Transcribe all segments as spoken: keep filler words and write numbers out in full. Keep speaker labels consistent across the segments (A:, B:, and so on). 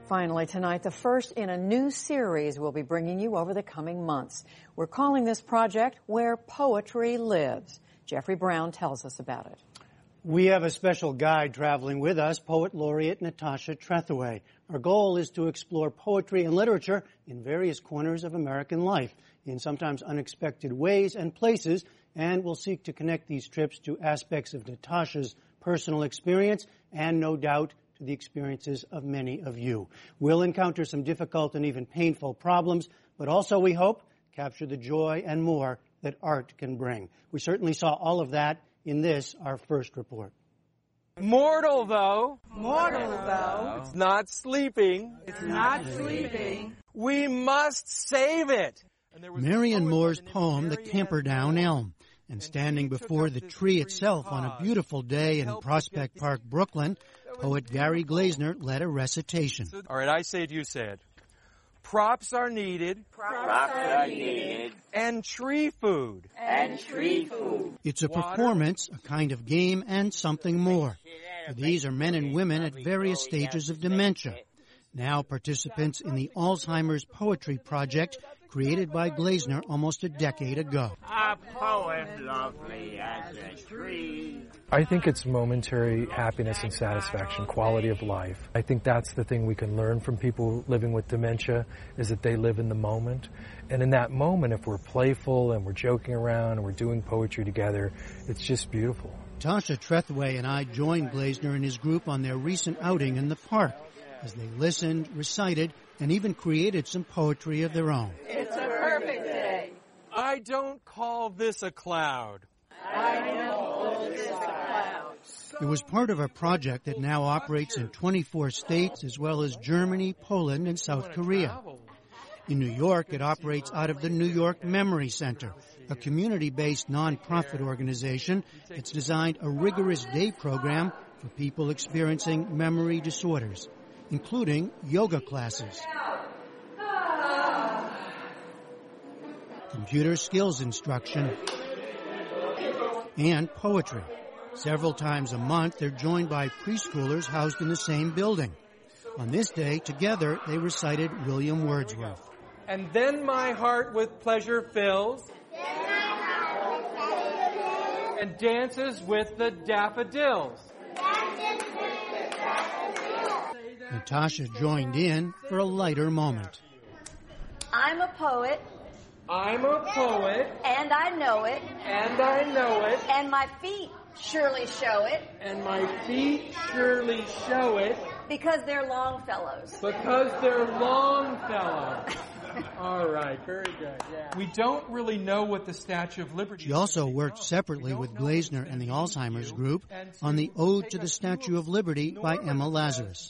A: Finally tonight, the first in a new series we'll be bringing you over the coming months. We're calling this project Where Poetry Lives. Jeffrey Brown tells us about it.
B: We have a special guide traveling with us, Poet Laureate Natasha Trethewey. Our goal is to explore poetry and literature in various corners of American life, in sometimes unexpected ways and places, and we'll seek to connect these trips to aspects of Natasha's personal experience and, no doubt, to the experiences of many of you. We'll encounter some difficult and even painful problems, but also, we hope, capture the joy and more that art can bring. We certainly saw all of that in this, our first report.
C: Mortal, though.
D: Mortal, though.
C: It's not sleeping.
D: It's not sleeping.
C: We must save it.
B: Marion Moore's poem, The Camperdown Elm. And standing before the tree itself on a beautiful day in Prospect Park, Brooklyn, poet Gary Glazner led a recitation.
C: All right, I say it, you say it. Props are needed.
E: Props are needed.
C: And tree food.
E: And tree food.
B: It's a performance, a kind of game, and something more. These are men and women at various stages of dementia. Now participants in the Alzheimer's Poetry Project, created by Glazner almost a decade ago.
E: A poet lovely as a tree.
F: I think it's momentary happiness and satisfaction, quality of life. I think that's the thing we can learn from people living with dementia, is that they live in the moment. And in that moment, if we're playful and we're joking around and we're doing poetry together, it's just beautiful.
B: Tasha Trethewey and I joined Glazner and his group on their recent outing in the park, as they listened, recited, and even created some poetry of their own.
D: It's a perfect day.
C: I don't call this a cloud.
D: I don't call this a cloud.
B: It was part of a project that now operates in twenty-four states, as well as Germany, Poland, and South Korea. In New York, it operates out of the New York Memory Center, a community-based nonprofit organization that's designed a rigorous day program for people experiencing memory disorders, including yoga classes, computer skills instruction, and poetry. Several times a month, they're joined by preschoolers housed in the same building. On this day, together, they recited William Wordsworth.
C: And then my heart with pleasure fills, and dances with the daffodils.
B: Natasha joined in for a lighter moment.
G: I'm a poet.
C: I'm a poet.
G: And I know it.
C: And I know it.
G: And my feet surely show it.
C: And my feet surely show it.
G: Because they're Longfellows.
C: Because they're Longfellows. All right, very good. Yeah. We don't really know what the Statue of Liberty is.
B: She also worked separately with Glazner and the Alzheimer's group on the Ode to the Statue of Liberty by Emma Lazarus.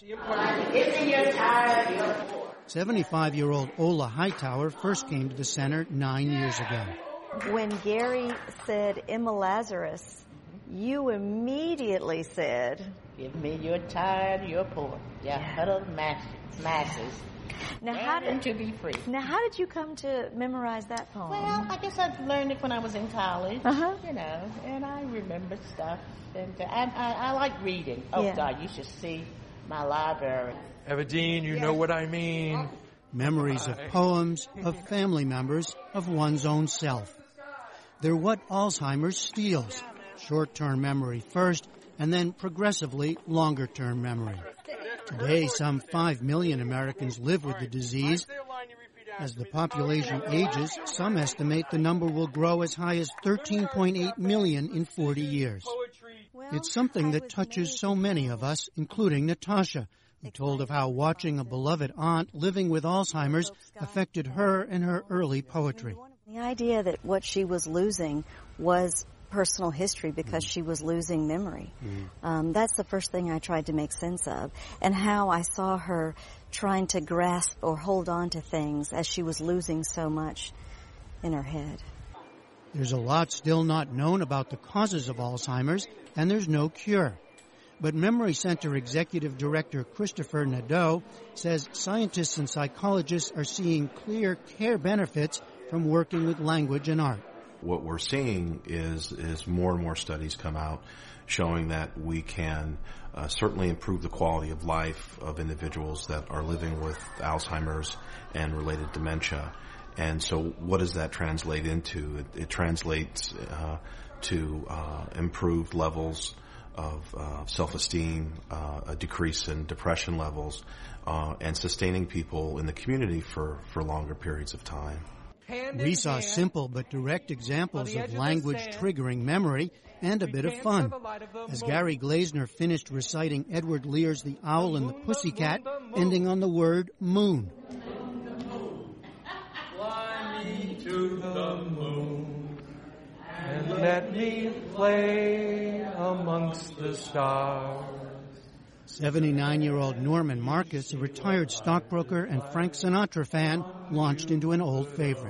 B: seventy-five-year-old Ola Hightower first came to the center nine years ago.
G: When Gary said Emma Lazarus, you immediately said,
E: give me your tired, your poor, your huddled masses. masses.
G: Now how did
E: to be free?
G: Now, how did you come to memorize that poem?
E: Well, I guess I learned it when I was in college.
G: Uh-huh.
E: You know, and I remember stuff, and uh, I, I, I like reading. Oh
G: yeah.
E: God, you should see my library.
C: Evadine, you know what I mean.
B: Memories of poems, of family members, of one's own self. They're what Alzheimer's steals. Short-term memory first, and then progressively longer-term memory. Today, some five million Americans live with the disease. As the population ages, some estimate the number will grow as high as thirteen point eight million in forty years. It's something that touches so many of us, including Natasha, who told of how watching a beloved aunt living with Alzheimer's affected her and her early poetry.
G: The idea that what she was losing was personal history because mm. she was losing memory. Mm. Um, that's the first thing I tried to make sense of, and how I saw her trying to grasp or hold on to things as she was losing so much in her head.
B: There's a lot still not known about the causes of Alzheimer's, and there's no cure. But Memory Center Executive Director Christopher Nadeau says scientists and psychologists are seeing clear care benefits from working with language and art.
H: What we're seeing is, is more and more studies come out showing that we can uh, certainly improve the quality of life of individuals that are living with Alzheimer's and related dementia. And so what does that translate into? It, it translates uh, to uh, improved levels of uh, self-esteem, uh, a decrease in depression levels, uh, and sustaining people in the community for, for longer periods of time.
B: We saw simple but direct examples of language triggering memory and a bit of fun. As Gary Glazner finished reciting Edward Lear's The Owl and the Pussycat, ending on the word moon.
C: Fly me to the moon and let me play amongst the stars.
B: seventy-nine-year-old Norman Marcus, a retired stockbroker and Frank Sinatra fan, launched into an old favorite.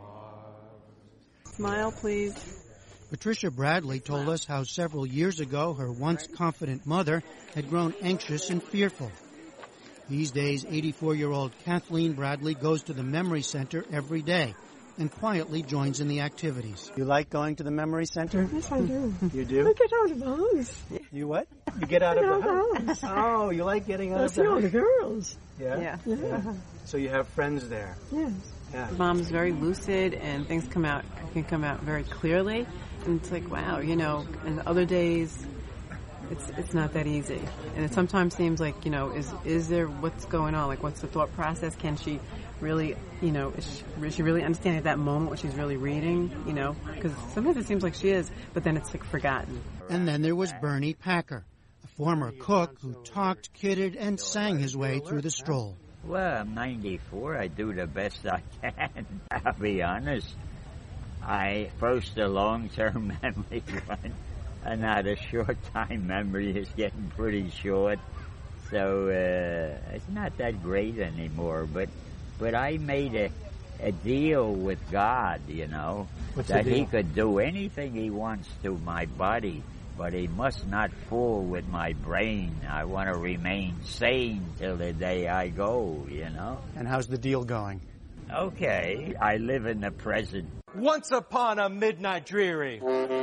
I: Smile, please.
B: Patricia Bradley told us how several years ago her once confident mother had grown anxious and fearful. These days, eighty-four-year-old Kathleen Bradley goes to the Memory Center every day and quietly joins in the activities.
J: You like going to the Memory Center?
I: Yes, I do.
J: You do?
I: I get out of the house.
J: You what? You get out of the house? Oh, you like getting out of the house?
I: I see all the girls.
J: Yeah?
I: Yeah.
J: yeah. So you have friends there?
I: Yes.
J: Yeah.
K: Mom's very lucid and things come out can come out very clearly. And it's like, wow, you know, and other days it's it's not that easy. And it sometimes seems like, you know, is is there, what's going on? Like, what's the thought process? Can she really, you know, is she, is she really understanding at that moment what she's really reading, you know? Because sometimes it seems like she is, but then it's like forgotten.
B: And then there was Bernie Packer, a former cook who talked, kidded, and sang his way through the stroll.
L: Well, I'm ninety-four. I do the best I can. I'll be honest. I first a long-term memory one, and now the short-time memory is getting pretty short. So uh, it's not that great anymore. But but I made a a deal with God, you know,
J: What's
L: that
J: the deal?
L: He could do anything He wants to my body, but He must not fool with my brain. I want to remain sane till the day I go, you know.
J: And how's the deal going?
L: Okay, I live in the present.
C: Once upon a midnight dreary,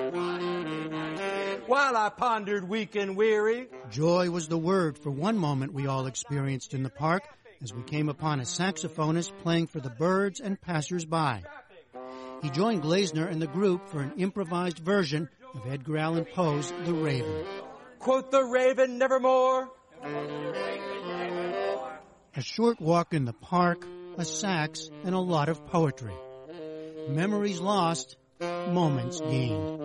C: while I pondered weak and weary.
B: Joy was the word for one moment we all experienced in the park as we came upon a saxophonist playing for the birds and passers-by. He joined Glazner and the group for an improvised version of Edgar Allan Poe's The Raven.
C: Quote the raven nevermore.
B: A short walk in the park, a sax, and a lot of poetry. Memories lost, moments gained.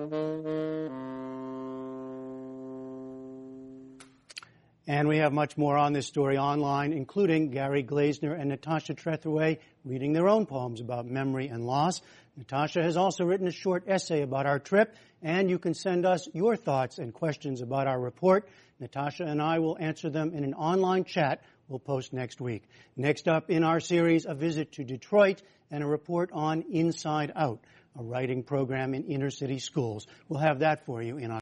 J: And we have much more on this story online, including Gary Glazner and Natasha Trethewey reading their own poems about memory and loss. Natasha has also written a short essay about our trip, and you can send us your thoughts and questions about our report. Natasha and I will answer them in an online chat we'll post next week. Next up in our series, a visit to Detroit and a report on Inside Out, a writing program in inner city schools. We'll have that for you in our